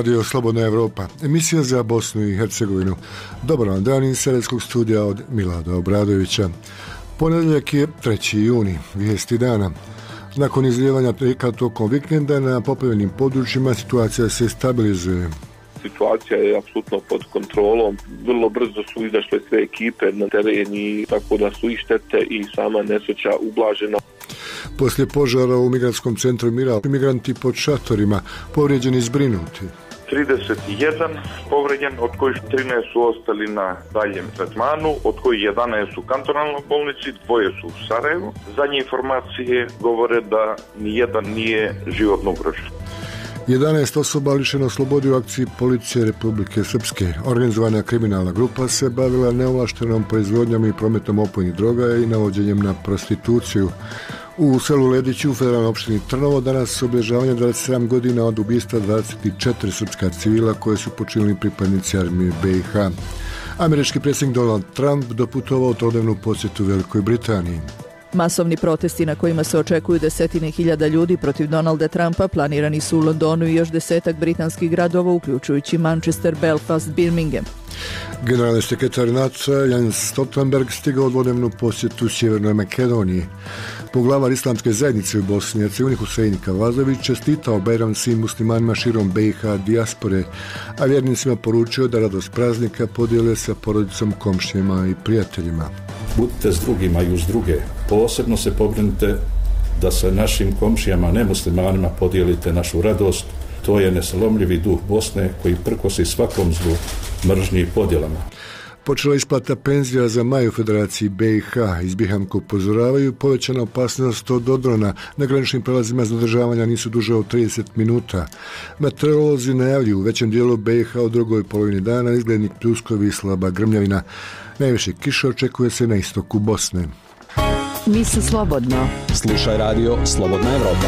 Radio Slobodna Evropa, emisija za Bosnu i Hercegovinu. Dobar vam dan iz serijskog studija od Milada Obradovića. Ponedjeljak je 3. juni, vijesti dana. Nakon izlijevanja rijeka tokom vikenda na poplavljenim područjima situacija se stabilizuje. Situacija je apsolutno pod kontrolom. Vrlo brzo su izašle sve ekipe na teren i tako da su i štete i sama nesreća ublažena. Poslije požara u migrantskom centru Miral, migranti pod šatorima povrijeđeni zbrinuti. 31 povrijeđen, od kojih 13 su ostali na daljem tretmanu, od kojih 11 u kantonalnoj bolnici, 2 su u Sarajevu. Zadnje informacije govore da nijedan nije životno ugrožen. 11 osoba lišeno slobode u akciji policije Republike Srpske. Organizovana kriminalna grupa se bavila neovlaštenom proizvodnjom i prometom opojnih droga i navođenjem na prostituciju. U selu Lediću u federalnoj opštini Trnovo danas obilježavanje 27 godina od ubistva 24 srpska civila koje su počinili pripadnici armije BiH. Američki predsjednik Donald Trump doputovao u trodnevnu posjetu Velikoj Britaniji. Masovni protesti na kojima se očekuju desetine hiljada ljudi protiv Donalda Trumpa planirani su u Londonu i još 10 britanskih gradova, uključujući Manchester, Belfast, Birmingham. Generalni sekretar NATO Jens Stoltenberg stigao u dvodnevnu posjetu Sjevernoj Makedoniji. Poglavar islamske zajednice u Bosni i Hercegovini Husein Kavazović čestitao Bajram svim muslimanima širom BiH dijaspore, a vjernicima poručio da radost praznika podijele sa porodicom, komšijama i prijateljima. Budite s drugima i uz druge. Posebno se pobrinite da sa našim komšijama nemuslimanima podijelite našu radost. To je nesalomljivi duh Bosne koji prkosi svakom zlu, mržnji i podjelama. Počela isplata penzija za maj u Federaciji BiH. Iz Bihamka upozoravaju povećana opasnost od odrona. Na graničnim prelazima zadržavanja nisu duže od 30 minuta. Meteorolozi najavljuju u većem dijelu BiH u drugoj polovini dana izgledni pljuskovi i slaba grmljavina. Najviše kiše očekuje se na istoku Bosne. Misli slobodno. Slušaj radio Slobodna Evropa.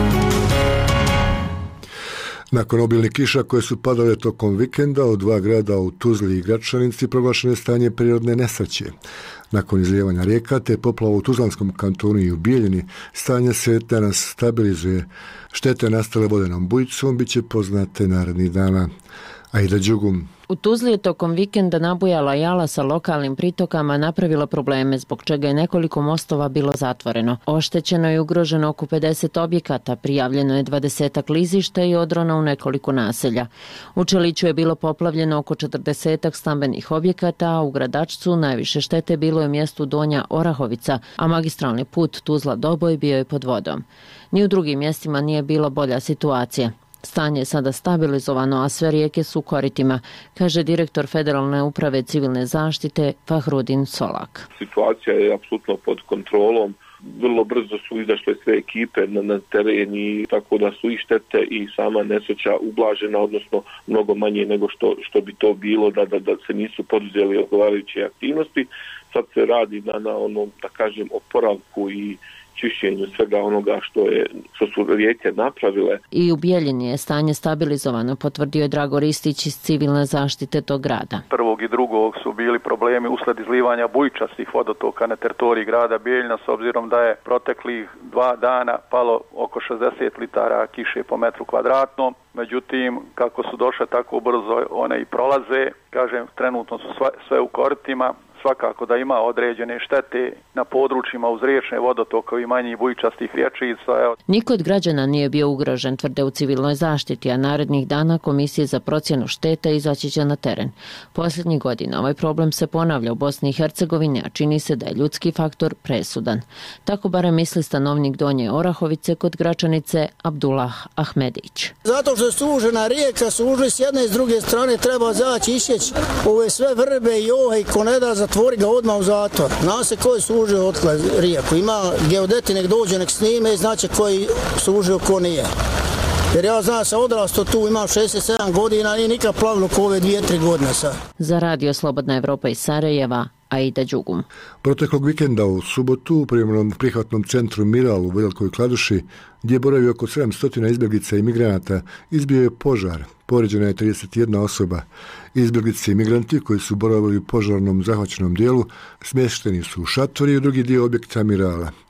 Nakon obilnih kiša koje su padale tokom vikenda u 2 grada u Tuzli i Gračanici proglašeno je stanje prirodne nesreće. Nakon izlijevanja rijeka te poplava u Tuzlanskom kantonu i u Bijeljini, stanje se danas stabilizuje. Štete nastale vodenom bujicom bit će poznate narednih dana. Aida Đugum. U Tuzli je tokom vikenda nabujala jala sa lokalnim pritokama napravila probleme, zbog čega je nekoliko mostova bilo zatvoreno. Oštećeno i ugroženo oko 50 objekata, prijavljeno je 20 klizišta i odrona u nekoliko naselja. U Čeliću je bilo poplavljeno oko 40 stambenih objekata, a u Gradačcu najviše štete bilo je mjestu Donja Orahovica, a magistralni put Tuzla-Doboj bio je pod vodom. Ni u drugim mjestima nije bila bolja situacija. Stanje je sada stabilizovano, a sve rijeke su u koritima, kaže direktor Federalne uprave civilne zaštite Fahrudin Solak. Situacija je apsolutno pod kontrolom. Vrlo brzo su izašle sve ekipe na teren i tako da su i štete i sama nesreća ublažena, odnosno mnogo manje nego što bi to bilo da se nisu poduzeli odgovarajuće aktivnosti. Sad se radi na onom, da kažem, oporavku i čišćenju svega onoga što su rijeke napravile. I u Bijeljini je stanje stabilizovano, potvrdio je Drago Ristić iz civilne zaštite tog grada. 1. i 2. su bili problemi usled izlivanja bujičastih vodotoka na teritoriji grada Bijeljina, s obzirom da je proteklih 2 dana palo oko 60 litara kiše po metru kvadratnom. Međutim, kako su došle tako brzo, one i prolaze. Kažem, trenutno su sve u koritima. Svakako da ima određene štete na područjima uz riječne vodotoke i manjih bujičastih rječica. Niko od građana nije bio ugrožen, tvrde u civilnoj zaštiti, a narednih dana Komisije za procjenu šteta izaći će na teren. Posljednjih godina ovaj problem se ponavlja u Bosni i Hercegovini, a čini se da je ljudski faktor presudan. Tako barem misli stanovnik Donje Orahovice kod Gračanice Abdullah Ahmedić. Zato što je sužena rijeka, sužili s jedne i s druge strane, treba zaći išćeć ove sve vrbe i ohe i ko ne da zatvori ga odmah u zatvor. Zna se ko je sužio otkle rijeku. Ima geodeti, nek dođe, nek snime, znači ko je sužio, ko nije. Jer ja znam se odrasto tu, imam 67 godina, nije nikad plavilo ko ove 2-3 godine sad. Za radio Slobodna Evropa iz Sarajeva, Aida Đugum. Proteklog vikenda u subotu u privremenom prihvatnom centru Miral u Velikoj Kladuši, gdje boravi oko 700 izbjeglica i migranata, izbio je požar. Povrijeđena je 31 osoba. Izbjeglice i migranti koji su boravili u požarnom zahvaćenom dijelu smješteni su u šatori i u drugi dio objekta Mirala.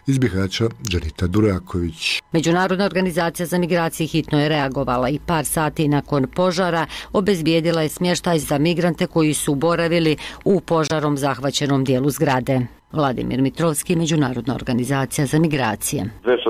Iz Bihaća, Đanita Duraković. Međunarodna organizacija za migracije hitno je reagovala i par sati nakon požara obezbijedila je smještaj za migrante koji su boravili u požarom zahvaćenom dijelu zgrade. Vladimir Mitrovski, Međunarodna organizacija za migracije.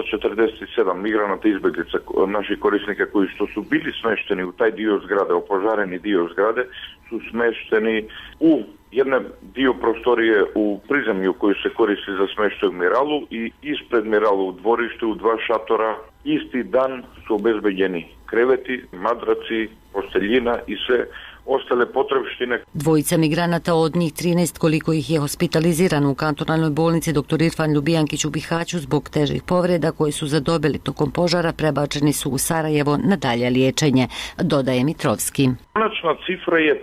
247 migranata izbjeglica naših korisnika koji su bili smešteni u taj dio zgrade, opožareni dio zgrade, su smešteni u jedan dio prostorije u prizemlju koji se koristi za smještaj u Miralu i ispred Miralu u dvorištu u 2 šatora. Isti dan su obezbeđeni kreveti, madraci, posteljina i sve ostale potrebštine. Dvojica migranata, od njih 13 koliko ih je hospitalizirano u kantonalnoj bolnici dr. Irfan Ljubijankić u Bihaću zbog težih povreda koje su zadobili tokom požara, prebačeni su u Sarajevo na dalje liječenje, dodaje Mitrovski. Konačna cifra je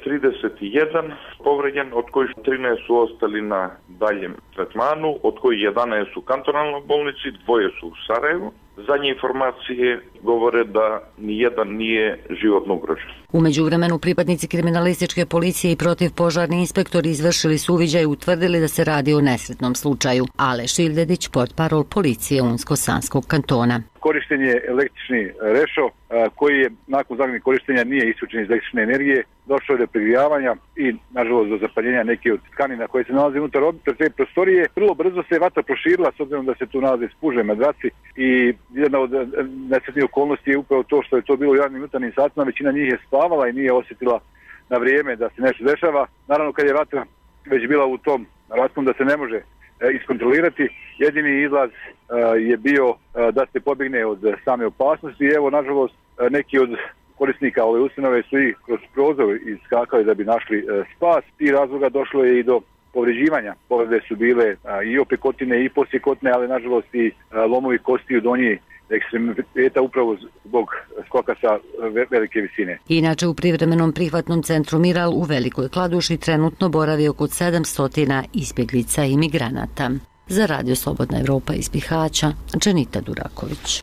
31 povređen, od kojih 13 su ostali na daljem tretmanu, od kojih 11 u kantonalnoj bolnici, 2 su u Sarajevu. Zadnje informacije govore da nijedan nije životno ugrožen. U međuvremenu pripadnici kriminalističke policije i protivpožarni inspektori izvršili su uviđaj i utvrdili da se radi o nesretnom slučaju. Ale Šildedić, portparol policije Unsko-Sanskog kantona. Korišten je električni rešo koji je nakon zabrane korištenja nije isključen iz električne energije, došlo je do prigrijavanja i nažalost do zapaljenja neke od tkanina koje se nalaze unutar te prostorije. Vrlo brzo se vatra proširila s obzirom da se tu nalaze spuže madraci i jedna od nesretnih okolnosti je upravo to što je to bilo u javnim jutarnjim satima, većina njih je spavala i nije osjetila na vrijeme da se nešto dešava. Naravno kad je vatra već bila u tom rasponu da se ne može iskontrolirati, jedini izlaz je bio da se pobjegne od same opasnosti. Evo, nažalost, neki od korisnika ove ustanove su i kroz prozor iskakali da bi našli spas i razloga došlo je i do povređivanja. Povrede su bile i opekotine i posjekotne, ali nažalost i lomovi kosti u donji ekstremiteta upravo zbog skoka sa velike visine. Inače, u privremenom prihvatnom centru Miral u Velikoj Kladuši trenutno boravi oko 700 izbjeglica i migranata. Za Radio Slobodna Evropa iz Bihaća, Đanita Duraković.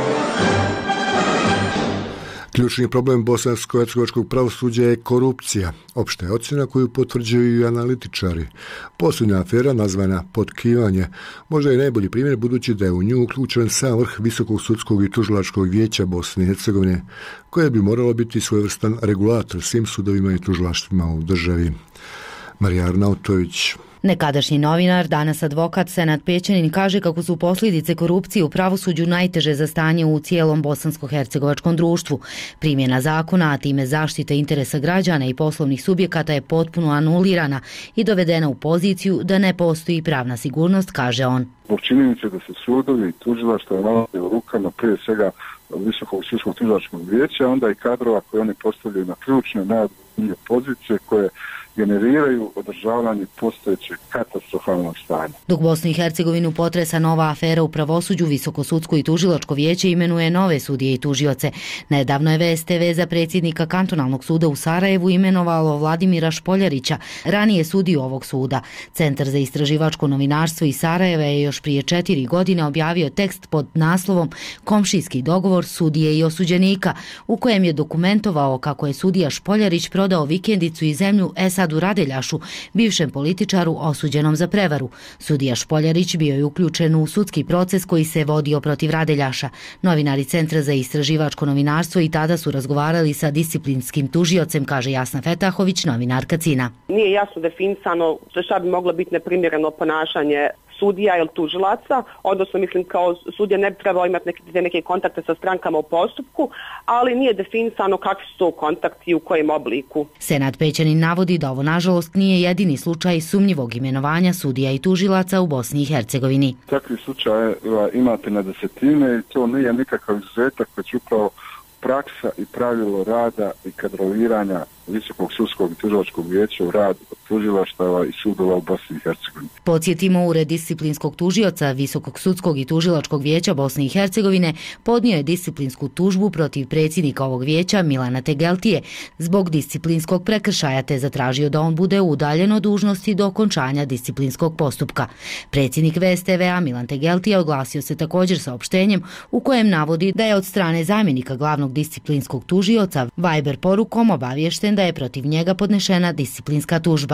Ključni problem bosansko-hercegovačkog pravosuđa je korupcija. Opšta je ocjena koju potvrđuju i analitičari. Posljednja afera, nazvana potkivanje, možda je najbolji primjer budući da je u nju uključen sam vrh Visokog sudskog i tužilačkog vijeća Bosne i Hercegovine, koje bi moralo biti svojevrstan regulator svim sudovima i tužilaštvima u državi. Marija Arnautović. Nekadašnji novinar, danas advokat Senad Pećanin kaže kako su posljedice korupcije u pravosuđu najteže za stanje u cijelom bosansko-hercegovačkom društvu. Primjena zakona, a time zaštite interesa građana i poslovnih subjekata je potpuno anulirana i dovedena u poziciju da ne postoji pravna sigurnost, kaže on. Zbog činjenice da se sudovi i tužilaštva nalaze u rukama prije svega Visokog sudskog tužilačkog vijeća, onda i kadrova koje oni postavljaju na ključne najodgovornije pozicije koje generiraju održavanje postojećeg katastrofalnog stanja. Dok Bosnu i Hercegovinu potresa nova afera u pravosuđu, Visoko sudsko i tužilačko vijeće imenuje nove sudije i tužioce. Nedavno je VSTV za predsjednika kantonalnog suda u Sarajevu imenovalo Vladimira Špoljarića, ranije sudiju ovog suda. Centar za istraživačko novinarstvo iz Sarajeva je još prije 4 godine objavio tekst pod naslovom Komšijski dogovor sudije i osuđenika, u kojem je dokumentovao kako je sudija Špoljarić prodao vikendicu i zemlju Esadu Radeljašu, bivšem političaru osuđenom za prevaru. Sudija Špoljarić bio je uključen u sudski proces koji se vodio protiv Radeljaša. Novinari Centra za istraživačko novinarstvo i tada su razgovarali sa disciplinskim tužiocem, kaže Jasna Fetahović, novinarka CINA. Nije jasno definisano šta bi moglo biti neprimjereno ponašanje sudija ili tužilaca, odnosno mislim kao sudija ne bi trebao imati neke kontakte sa strankama u postupku, ali nije definisano kakvi su to kontakti i u kojem obliku. Senad Pećanin navodi da ovo nažalost nije jedini slučaj sumnjivog imenovanja sudija i tužilaca u Bosni i Hercegovini. Takvi slučaje imate na desetine i to nije nikakav izuzetak, već upravo praksa i pravilo rada i kadroviranja Visokog sudskog i tužilačkog vijeća u rad tužilaštava i sudova u Bosni i Hercegovini. Podsjetimo, Ured disciplinskog tužioca Visokog sudskog i tužilačkog vijeća Bosne i Hercegovine podnio je disciplinsku tužbu protiv predsjednika ovog vijeća Milana Tegeltije zbog disciplinskog prekršaja, te zatražio da on bude udaljen od dužnosti do okončanja disciplinskog postupka. Predsjednik VSTV-a Milan Tegeltije oglasio se također saopštenjem u kojem navodi da je od strane zamjenika glavnog disciplinskog tužioca Viber porukom obaviješten da je protiv njega podnešena disciplinska tužba.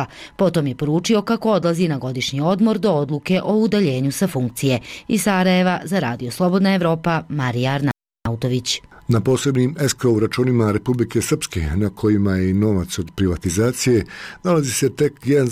Potom je poručio kako odlazi na godišnji odmor do odluke o udaljenju sa funkcije. Iz Sarajeva za Radio Slobodna Evropa, Marija Arnautović. Na posebnim escrow računima Republike Srpske, na kojima je i novac od privatizacije, nalazi se tek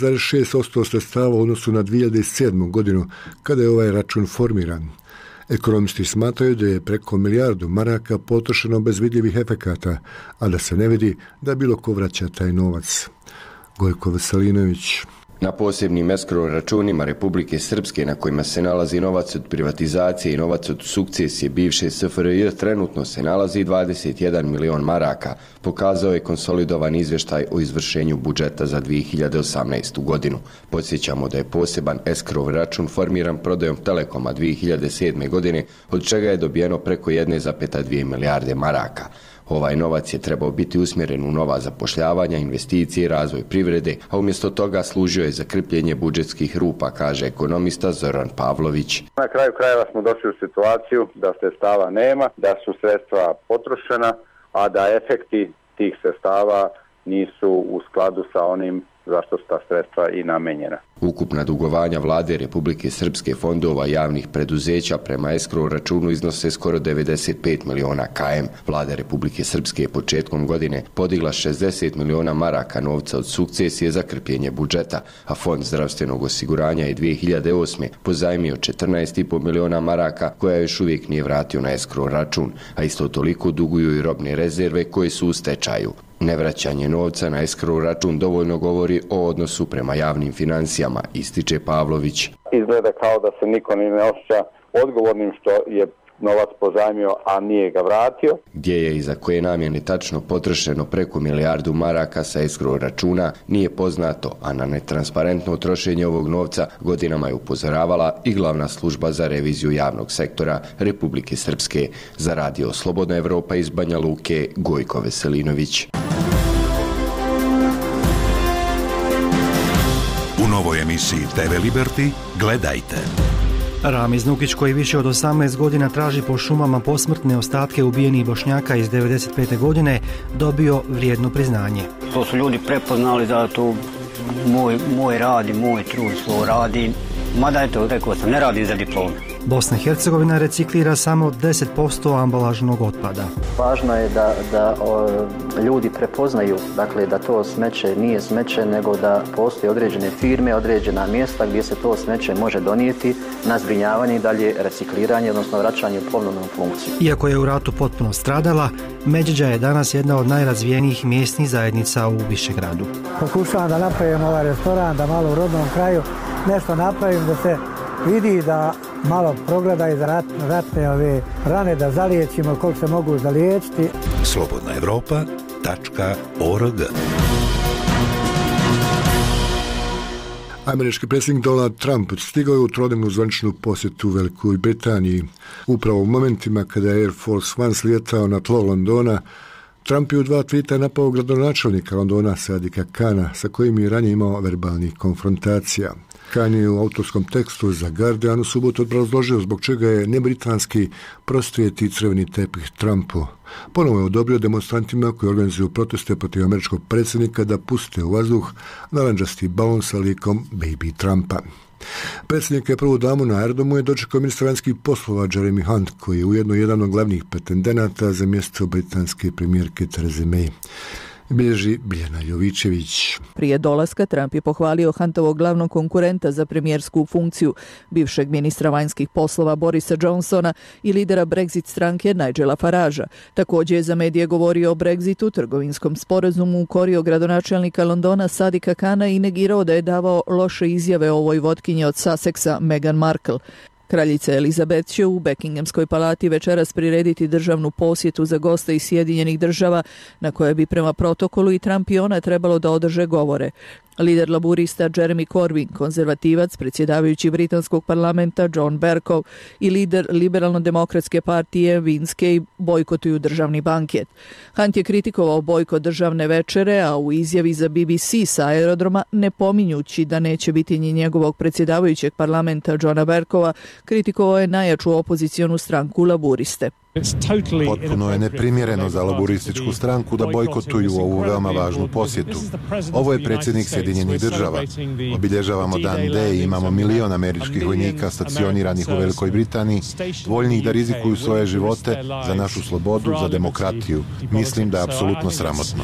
1,6% sredstava u odnosu na 2007. godinu, kada je ovaj račun formiran. Ekonomisti smatraju da je preko milijardu maraka potrošeno bez vidljivih efekata, a da se ne vidi da bilo ko vraća taj novac. Gojko Veselinović. Na posebnim escrow računima Republike Srpske na kojima se nalazi novac od privatizacije i novac od sukcesije bivše SFRJ trenutno se nalazi 21 milion maraka, pokazao je konsolidovan izvještaj o izvršenju budžeta za 2018. godinu. Podsjećamo da je poseban escrow račun formiran prodajom Telekoma 2007. godine, od čega je dobijeno preko 1,2 milijarde maraka. Ovaj novac je trebao biti usmjeren u nova zapošljavanja, investicije i razvoj privrede, a umjesto toga služio je za krpljenje budžetskih rupa, kaže ekonomista Zoran Pavlović. Na kraju krajeva smo došli u situaciju da sredstava nema, da su sredstva potrošena, a da efekti tih sredstava nisu u skladu sa onim zašto su ta sredstva i namenjena. Ukupna dugovanja vlade Republike Srpske, fondova javnih preduzeća prema escrow računu iznose skoro 95 miliona km. Vlada Republike Srpske je početkom godine podigla 60 miliona maraka novca od sukcesije za krpljenje budžeta, a Fond zdravstvenog osiguranja je 2008. pozajmio 14,5 miliona maraka koja još uvijek nije vratio na escrow račun, a isto toliko duguju i robne rezerve koje su u stečaju. Nevraćanje novca na escrow račun dovoljno govori o odnosu prema javnim financijama, ističe Pavlović. Izgleda kao da se niko ni ne osjeća odgovornim što je novac pozajmio, a nije ga vratio. Gdje je i za koje namjene tačno potrošeno preko milijardu maraka sa escrow računa nije poznato, a na netransparentno trošenje ovog novca godinama je upozoravala i glavna služba za reviziju javnog sektora Republike Srpske. Za Radio Slobodna Evropa iz Banja Luke, Gojko Veselinović. U novoj emisiji TV Liberty gledajte. Ramiz Nukić, koji više od 18 godina traži po šumama posmrtne ostatke ubijenih Bošnjaka iz 1995. godine, dobio vrijedno priznanje. To su ljudi prepoznali da to moj rad i moj trud svoj radim. Mada eto, rekao sam, ne radim za diplom. Bosna i Hercegovina reciklira samo 10% ambalažnog otpada. Važno je da ljudi prepoznaju, dakle, da to smeće nije smeće, nego da postoje određene firme, određena mjesta gdje se to smeće može donijeti na zbrinjavanje i dalje recikliranje, odnosno vraćanje u ponovnu funkciju. Iako je u ratu potpuno stradala, Međeđa je danas jedna od najrazvijenijih mjesnih zajednica u Višegradu. Pokušavam da napravim ovaj restoran, da malo u rodnom kraju nešto napravim, da se vidi, da malo progleda iz ratne ove rane, da zaliječimo koliko se mogu zaliječiti. slobodnaevropa.org. Američki predsjednik Donald Trump stigao je u trodnevnu zvaničnu posjetu Velikoj Britaniji. Upravo u momentima kada je Air Force One slijetao na tlo Londona, Trump je u 2 tvita napao gradonačelnika Londona Sadika Kana, sa kojim je ranije imao verbalnih konfrontacija. Khan je u autorskom tekstu za Guardian u subotu obrazložio zbog čega je nebritanski prostrijeti crveni tepih Trumpu. Ponovo je odobrio demonstrantima koji organizuju proteste protiv američkog predsjednika da puste u vazduh naranđasti balon sa likom Baby Trumpa. Predsjednik je prvu damu na aerodromu je dočekao ministar vanjskih poslova Jeremy Hunt, koji je ujedno jedan od glavnih pretendenata za mjesto britanske premijerke Therese May. Bilježi Biljana Jovićević. Prije dolaska Trump je pohvalio Huntovog glavnog konkurenta za premijersku funkciju, bivšeg ministra vanjskih poslova Borisa Johnsona i lidera Brexit stranke Nigela Faragea. Također je za medije govorio o Brexitu, trgovinskom sporazumu, ukorio gradonačelnika Londona Sadika Kana i negirao da je davao loše izjave o ovoj votkinji od Sussexa Meghan Markle. Kraljica Elizabeth će u Buckinghamskoj palati večeras prirediti državnu posjetu za goste iz Sjedinjenih Država, na koje bi prema protokolu i Trump i ona trebalo da održe govore. Lider laburista Jeremy Corbyn, konzervativac, predsjedavajući britanskog parlamenta John Bercow i lider liberalno-demokratske partije Vince Cave bojkotuju državni banket. Hunt je kritikovao bojkot državne večere, a u izjavi za BBC sa aerodroma, ne pominjući da neće biti ni njegovog predsjedavajućeg parlamenta Johna Bercowa, kritikovao je najjaču opozicionu stranku Laburiste. Potpuno je neprimjereno za laburističku stranku da bojkotuju ovu veoma važnu posjetu. Ovo je predsjednik Sjedinjenih država. Obilježavamo Dan D i imamo milion američkih vojnika stacioniranih u Velikoj Britaniji, voljnih da rizikuju svoje živote za našu slobodu, za demokratiju. Mislim da je apsolutno sramotno.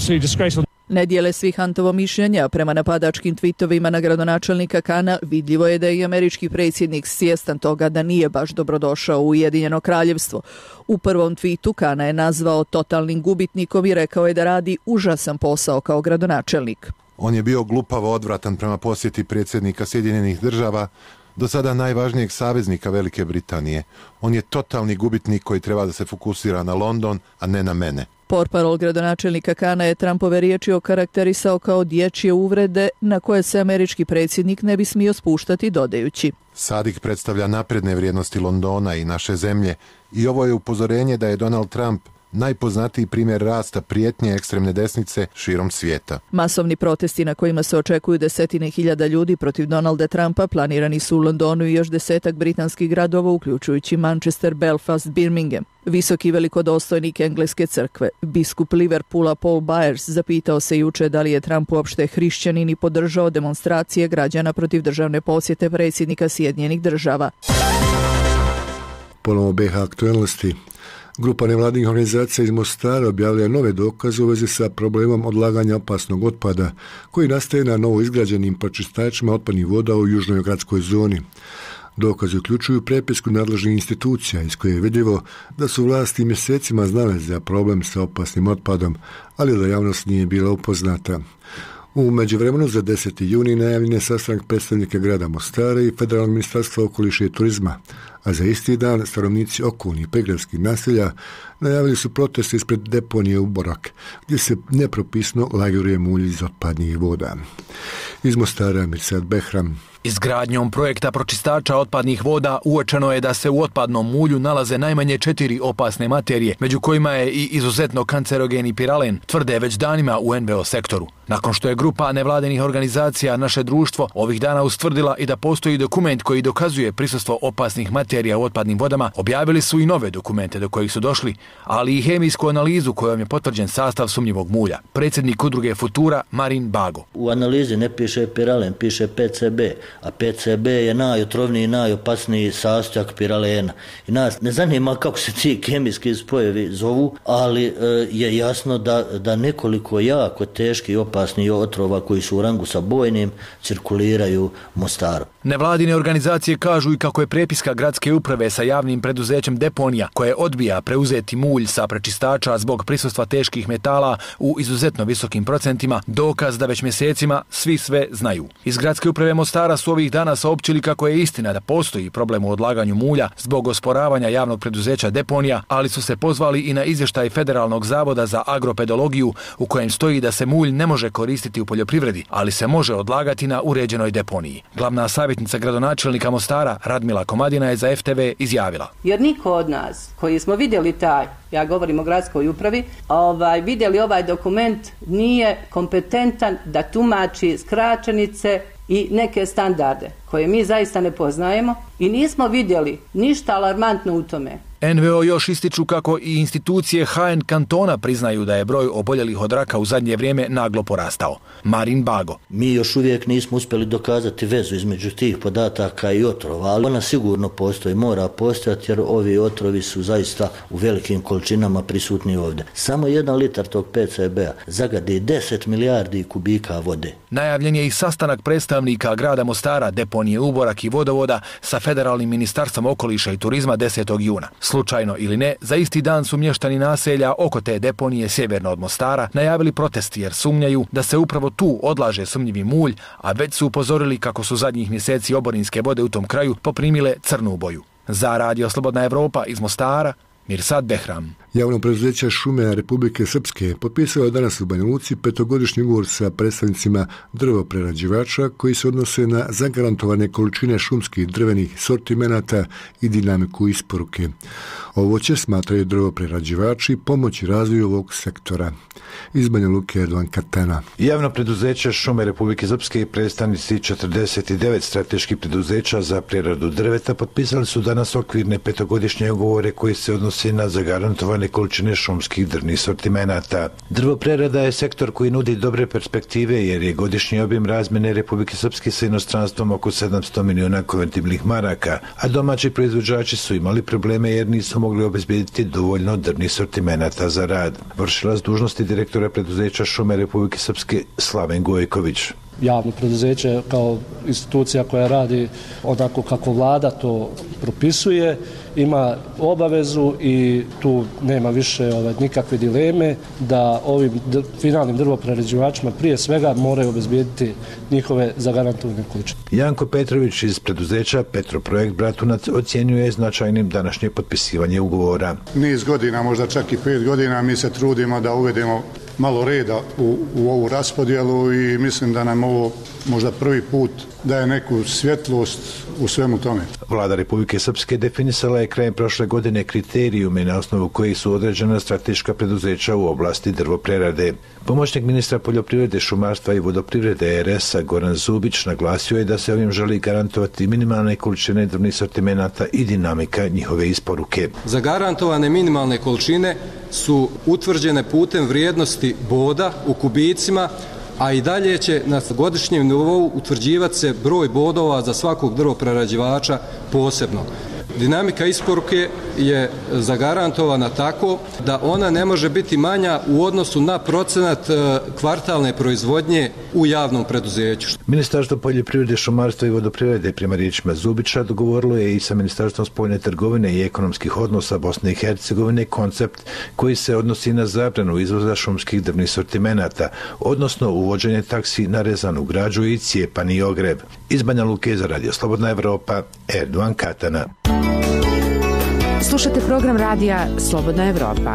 Ne dijele svi Huntovo mišljenja. Prema napadačkim twitovima na gradonačelnika Kana vidljivo je da je i američki predsjednik svjestan toga da nije baš dobrodošao u Ujedinjeno kraljevstvo. U prvom tweetu Kana je nazvao totalnim gubitnikom i rekao je da radi užasan posao kao gradonačelnik. On je bio glupavo odvratan prema posjeti predsjednika Sjedinjenih država, do sada najvažnijeg saveznika Velike Britanije. On je totalni gubitnik koji treba da se fokusira na London, a ne na mene. Portparol gradonačelnika Kana je Trumpove riječi okarakterisao kao dječje uvrede na koje se američki predsjednik ne bi smio spuštati, dodajući: Sadik predstavlja napredne vrijednosti Londona i naše zemlje i ovo je upozorenje da je Donald Trump najpoznatiji primjer rasta prijetnje ekstremne desnice širom svijeta. Masovni protesti na kojima se očekuju desetine hiljada ljudi protiv Donalda Trumpa planirani su u Londonu i još 10 britanskih gradova, uključujući Manchester, Belfast, Birmingham. Visoki velikodostojnik engleske crkve, biskup Liverpoola Paul Byers, zapitao se juče da li je Trump uopšte hrišćanin i podržao demonstracije građana protiv državne posjete predsjednika Sjedinjenih država. Ponovo BiH aktualnosti. Grupa nevladnih organizacija iz Mostara objavlja nove dokaze u vezi sa problemom odlaganja opasnog otpada koji nastaje na novo izgrađenim pročistačima otpadnih voda u južnoj gradskoj zoni. Dokazi uključuju prepisku nadležnih institucija iz koje je vidljivo da su vlasti mjesecima znale za problem sa opasnim otpadom, ali da javnost nije bila upoznata. U međuvremenu za 10. juni najavljen je sastanak predstavnika grada Mostara i Federalnog ministarstva okoliša i turizma, a za isti dan stanovnici okolnih prigradskih naselja najavili su proteste ispred deponije u Borak, gdje se nepropisno laguruje mulj iz otpadnih voda. Iz Mostara, Mirsad Behram. Izgradnjom projekta pročistača otpadnih voda uočeno je da se u otpadnom mulju nalaze najmanje 4 opasne materije, među kojima je i izuzetno kancerogeni piralen, tvrde već danima u NVO sektoru. Nakon što je grupa nevladenih organizacija Naše društvo ovih dana ustvrdila i da postoji dokument koji dokazuje prisustvo opasnih materija u otpadnim vodama, objavili su i nove dokumente do kojih su došli, ali i hemijsku analizu kojom je potvrđen sastav sumnjivog mulja. Predsjednik udruge Futura Marin Bago. U analizi ne piše piralen, piše PCB, a PCB je najotrovniji i najopasniji sastojak piralena. I nas ne zanima kako se ti kemijski spojevi zovu, ali je jasno da nekoliko jako teški i opasni otrova koji su u rangu sa bojnim cirkuliraju Mostaru. Nevladine organizacije kažu i kako je prepiska gradske uprave sa javnim preduzećem Deponija, koje odbija preuzeti mulj sa prečistača zbog prisustva teških metala u izuzetno visokim procentima, dokaz da već mjesecima svi sve znaju. Iz gradske uprave Mostara su ovih dana saopćili kako je istina da postoji problem u odlaganju mulja zbog osporavanja javnog preduzeća Deponija, ali su se pozvali i na izvještaj Federalnog zavoda za agropedologiju u kojem stoji da se mulj ne može koristiti u poljoprivredi, ali se može odlagati na uređenoj deponiji. Glavna savjetnica gradonačelnika Mostara Radmila Komadina je za FTV izjavila: Jer niko od nas koji smo vidjeli ja govorim o gradskoj upravi, vidjeli ovaj dokument nije kompetentan da tumači skraćenice i neke standarde koje mi zaista ne poznajemo i nismo vidjeli ništa alarmantno u tome. NVO još ističu kako i institucije HN kantona priznaju da je broj oboljelih od raka u zadnje vrijeme naglo porastao. Marin Bago. Mi još uvijek nismo uspjeli dokazati vezu između tih podataka i otrova, ali ona sigurno postoji, mora postojati jer ovi otrovi su zaista u velikim količinama prisutni ovdje. Samo 1 litar tog PCB-a zagadi 10 milijardi kubika vode. Najavljen je i sastanak predstavnika grada Mostara, deponije Uborak i vodovoda sa Federalnim ministarstvom okoliša i turizma 10. juna. Slučajno ili ne, za isti dan su mještani naselja oko te deponije sjeverno od Mostara najavili protesti jer sumnjaju da se upravo tu odlaže sumnjivi mulj, a već su upozorili kako su zadnjih mjeseci oborinske vode u tom kraju poprimile crnu boju. Za Radio Slobodna Evropa iz Mostara, Mirsad Behram. Javno preduzeće Šume Republike Srpske potpisalo je danas u Banja Luci 5-godišnji ugovor sa predstavnicima drvoprerađivača koji se odnose na zagarantovane količine šumskih drvenih sortimenata i dinamiku isporuke. Ovo će, smatraju drvoprerađivači, pomoći razvoju ovog sektora. Iz Banja Luke Erdovan Katana. Javno preduzeće Šume Republike Srpske i predstavnici 49 strateških preduzeća za preradu drveta potpisali su danas okvirne 5-godišnje ugovore koji se odnose na zagarantovane količine šumskih drvnih sortimenata. Drvoprerada je sektor koji nudi dobre perspektive jer je godišnji obim razmjene Republike Srpske sa inostranstvom oko 700 miliona konvertibilnih maraka, a domaći proizvođači su imali probleme jer nisu mogli obezbijediti dovoljno drvnih sortimenata za rad. Vršilac dužnosti direktora preduzeća Šume Republike Srpske Slaven Gojković. Javno preduzeće kao institucija koja radi onako kako vlada to propisuje, ima obavezu i tu nema više nikakve dileme da ovim finalnim drvoprerađivačima prije svega moraju obezbijediti njihove zagarantovane količine. Janko Petrović iz preduzeća Petroprojekt Bratunac ocjenjuje značajnim današnje potpisivanje ugovora. Niz godina, možda čak i 5 godina, mi se trudimo da uvedemo malo reda u ovu raspodjelu i mislim da nam ovo možda prvi put daje neku svjetlost u svemu tome. Vlada Republike Srpske definisala je krajem prošle godine kriterijume na osnovu kojih su određena strateška preduzeća u oblasti drvoprerade. Pomoćnik ministra poljoprivrede, šumarstva i vodoprivrede RS-a Goran Zubić naglasio je da se ovim želi garantovati minimalne količine drvnih sortimenata i dinamika njihove isporuke. Zagarantovane minimalne količine su utvrđene putem vrijednosti boda u kubicima, a i dalje će na godišnjem nivou utvrđivati se broj bodova za svakog drvoprerađivača posebno. Dinamika isporuke je zagarantovana tako da ona ne može biti manja u odnosu na procenat kvartalne proizvodnje u javnom preduzeću. Ministarstvo poljoprivrede, šumarstva i vodoprivrede prema riječima Zubića dogovorilo je i sa Ministarstvom spoljne trgovine i ekonomskih odnosa Bosne i Hercegovine koncept koji se odnosi na zabranu izvoza šumskih drvnih sortimenata, odnosno uvođenje taksi na rezanu građu i cijepani ogreb. Iz Banja Luke za Radio Slobodna Evropa, Erdovan Katana. Slušate program radija Slobodna Evropa.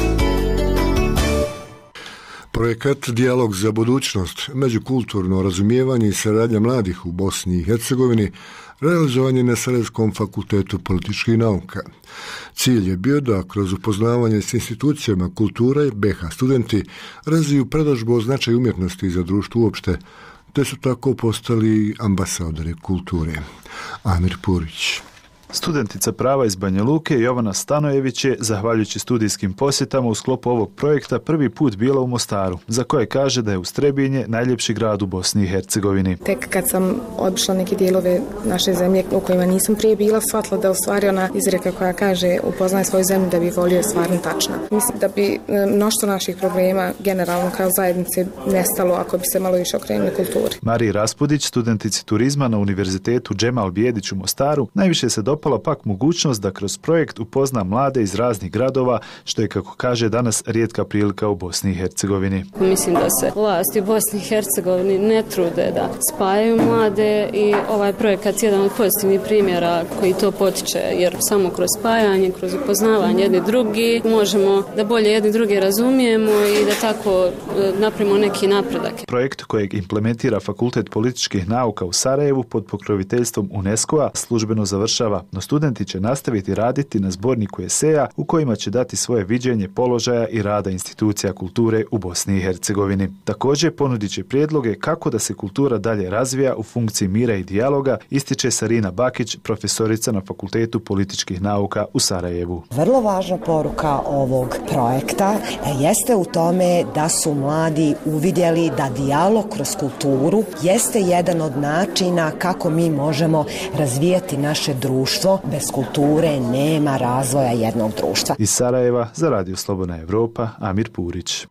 Projekat Dijalog za budućnost, međukulturno razumijevanje i saradnja mladih u Bosni i Hercegovini realizovan je na Sarajevskom fakultetu političkih nauka. Cilj je bio da kroz upoznavanje s institucijama kulture BiH studenti razviju predodžbu o značaju umjetnosti za društvo uopšte, te su tako postali ambasadori kulture. Amir Purić. Studentica prava iz Banja Luke Jovana Stanojević je, zahvaljujući studijskim posjetama u sklopu ovog projekta, prvi put bila u Mostaru, za koje kaže da je uz Trebinje najljepši grad u Bosni i Hercegovini. Tek kad sam obišla neke dijelove naše zemlje u kojima nisam prije bila, shvatila da u stvari ona izreka koja kaže upoznaj svoju zemlju da bi volio stvarno tačna. Mislim da bi mnoštvo naših problema generalno kao zajednice nestalo ako bi se malo više okrenuli kulturi. Mariji Raspudić, studentici turizma na Univerzitetu Džemal Bijedić u Mostaru, najviše se dopala pak mogućnost da kroz projekt upozna mlade iz raznih gradova, što je, kako kaže, danas rijetka prilika u Bosni i Hercegovini. Mislim da se vlasti u Bosni i Hercegovini ne trude da spajaju mlade i ovaj projekat je jedan od pozitivnih primjera koji to potiče, jer samo kroz spajanje, kroz upoznavanje jedni drugi možemo da bolje jedni drugi razumijemo i da tako napravimo neki napredak. Projekt kojeg implementira Fakultet političkih nauka u Sarajevu pod pokroviteljstvom UNESCO-a službeno završava, no studenti će nastaviti raditi na zborniku eseja u kojima će dati svoje viđenje položaja i rada institucija kulture u Bosni i Hercegovini. Također ponudit će prijedloge kako da se kultura dalje razvija u funkciji mira i dijaloga, ističe Sarina Bakić, profesorica na Fakultetu političkih nauka u Sarajevu. Vrlo važna poruka ovog projekta jeste u tome da su mladi uvidjeli da dijalog kroz kulturu jeste jedan od načina kako mi možemo razvijati naše društvo. Bez kulture nema razvoja jednog društva. Iz Sarajeva za Radio Slobodna Evropa, Amir Purić.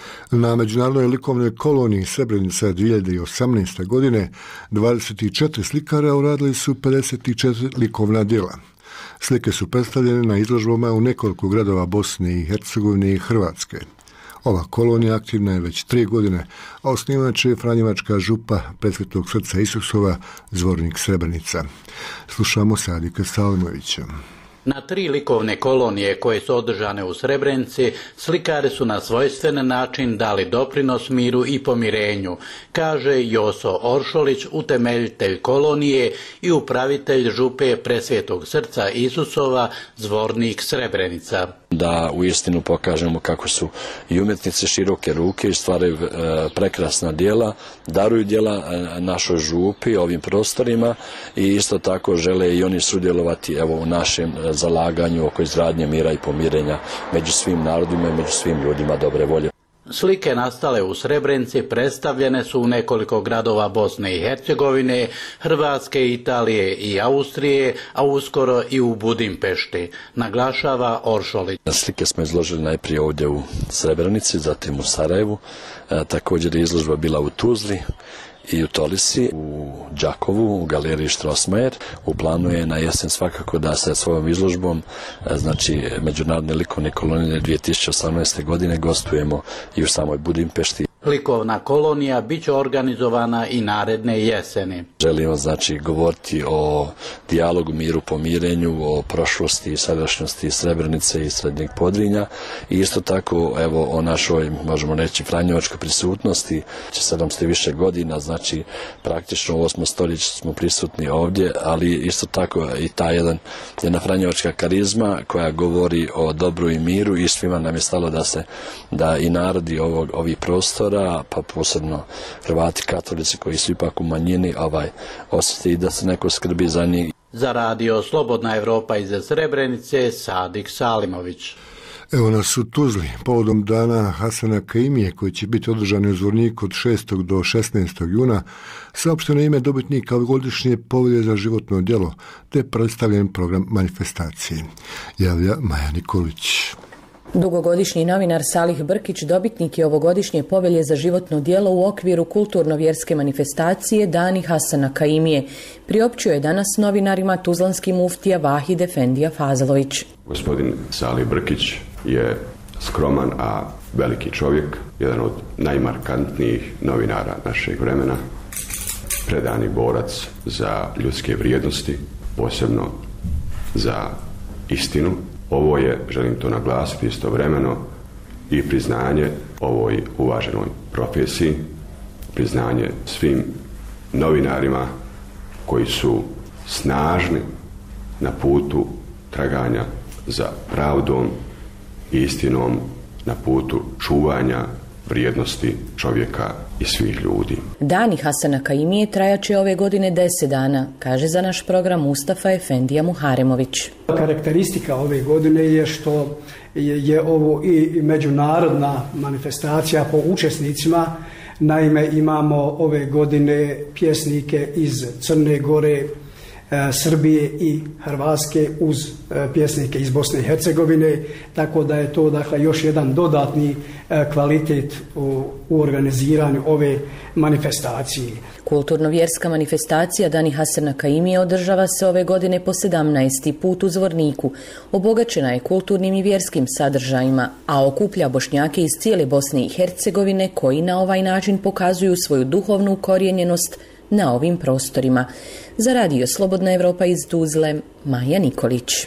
Na međunarodnoj likovnoj koloniji Srebrenica 2018. godine 24 slikara uradili su 54 likovna djela. Slike su predstavljene na izložbama u nekoliko gradova Bosne i Hercegovine i Hrvatske. Ova kolonija aktivna je već 3 godine, a osnivač je Franjevačka župa Presvetog srca Isusova, zvornik Srebrenica. Slušamo Sadika Salimovića. Na 3 likovne kolonije koje su održane u Srebrenici, slikari su na svojstven način dali doprinos miru i pomirenju, kaže Joso Oršolić, utemeljitelj kolonije i upravitelj župe Presvetog srca Isusova, Zvornik Srebrenica. Da uistinu pokažemo kako su i umjetnici široke ruke i stvaraju prekrasna djela, daruju djela našoj župi, ovim prostorima i isto tako žele i oni sudjelovati u našem zalaganju oko izgradnje mira i pomirenja među svim narodima i među svim ljudima dobre volje. Slike nastale u Srebrenici predstavljene su u nekoliko gradova Bosne i Hercegovine, Hrvatske, Italije i Austrije, a uskoro i u Budimpešti, naglašava Oršolić. Slike smo izložili najprije ovdje u Srebrenici, zatim u Sarajevu, također je izložba bila u Tuzli i u Tolisi, u Đakovu, u galeriji Strossmayer. U planu je na jesen svakako da se svojom izložbom, znači Međunarodne likovne kolonije 2018. godine, gostujemo i u samoj Budimpešti. Likovna kolonija bit će organizovana i naredne jeseni. Želimo znači govoriti o dijalogu, miru, pomirenju, o prošlosti i sadašnjosti Srebrenice i Srednjeg Podrinja i isto tako o našoj, možemo reći, franjevačkoj prisutnosti. 700 više godina, znači praktično u 8. stoljeću smo prisutni ovdje, ali isto tako i ta jedna franjevačka karizma koja govori o dobru i miru i svima nam je stalo da i narodi ovih prostora, pa posebno Hrvati katolici koji su ipak u manjini osjeti i da se neko skrbi za njih. Za radio Slobodna Evropa iz Srebrenice, Sadik Salimović. Evo nas u Tuzli, povodom dana Hasana Kaimije koji će biti održan u Zvorniku od 6. do 16. juna, saopšteno ime dobitnika ovogodišnje povelje za životno djelo, te predstavljen program manifestacije. Javlja Maja Nikolić. Dugogodišnji novinar Salih Brkić dobitnik je ovogodišnje povelje za životno djelo u okviru kulturno-vjerske manifestacije Dani Hasana Kaimije. Priopćio je danas novinarima tuzlanski muftija Vahid Efendija Fazlović. Gospodin Salih Brkić je skroman, a veliki čovjek, jedan od najmarkantnijih novinara našeg vremena, predani borac za ljudske vrijednosti, posebno za istinu. Ovo je, želim to naglasiti istovremeno, i priznanje ovoj uvaženoj profesiji, priznanje svim novinarima koji su snažni na putu traganja za pravdom i istinom, na putu čuvanja vrijednosti čovjeka i svih ljudi. Dani Hasana Kaimije trajaće ove godine 10 dana, kaže za naš program Mustafa Efendija Muharemović. Karakteristika ove godine je što je ovo i međunarodna manifestacija po učesnicima. Naime, imamo ove godine pjesnike iz Crne Gore, Srbije i Hrvatske uz pjesnike iz Bosne i Hercegovine, tako da je to još jedan dodatni kvalitet u organiziranju ove manifestacije. Kulturno-vjerska manifestacija Dani Hasana Kaimije održava se ove godine po 17. put u Zvorniku. Obogaćena je kulturnim i vjerskim sadržajima, a okuplja Bošnjake iz cijele Bosne i Hercegovine koji na ovaj način pokazuju svoju duhovnu ukorijenjenost na ovim prostorima. Za radio Slobodna Evropa iz Tuzle, Maja Nikolić.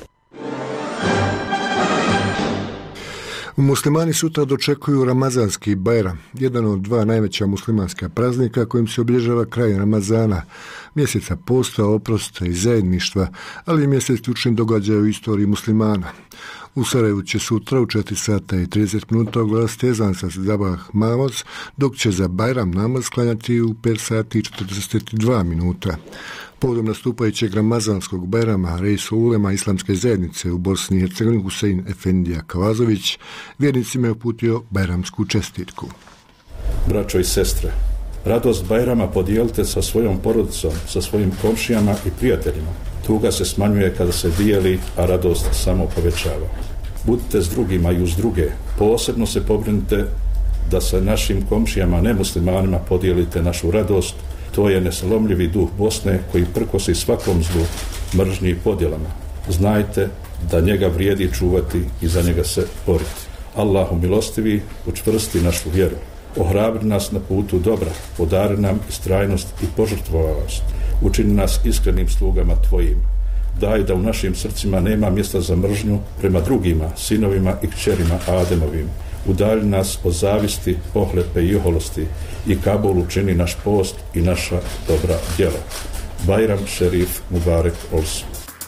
Muslimani sutra dočekuju Ramazanski Bajram, jedan od 2 najveća muslimanska praznika kojim se obilježava kraj Ramazana, mjeseca posta, oprosta i zajedništva, ali i mjesec ključni događaja u istoriji muslimana. U Sarajevu će sutra u 4 sata i 30 minuta oglasiti ezan sa sabah namaz, dok će za Bajram namaz klanjati u 5 sati i 42 minuta. Povodom nastupajućeg Ramazanskog Bajrama, reisu ulema islamske zajednice u Bosni i Hercegovini Husein Efendija Kavazović vjernicima je uputio bajramsku čestitku. Braćo i sestre, radost Bajrama podijelite sa svojom porodicom, sa svojim komšijama i prijateljima. Tuga se smanjuje kada se dijeli, a radost samo povećava. Budite s drugima i uz druge. Posebno se pobrinite da sa našim komšijama nemuslimanima podijelite našu radost. To je neslomljivi duh Bosne koji prkosi svakom zlu, mržnji i podjelama. Znajte da njega vrijedi čuvati i za njega se boriti. Allahu milostivi, učvrsti našu vjeru. Ohrabri nas na putu dobra, podari nam istrajnost i požrtvovanost. Učini nas iskrenim slugama Tvojim. daj da u našim srcima nema mjesta za mržnju prema drugima, sinovima i kćerima Ademovim. Udalji nas od zavisti, pohlepe i oholosti i Kabul učini naš post i naša dobra djela. Bajram Šerif Mubarek Olsu.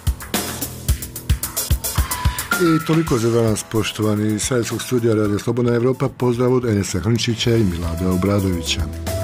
I toliko za danas, poštovani iz Savjetskog studija Radio Slobodna Evropa. Pozdrav od Enesa Hrnčića i Milada Obradovića.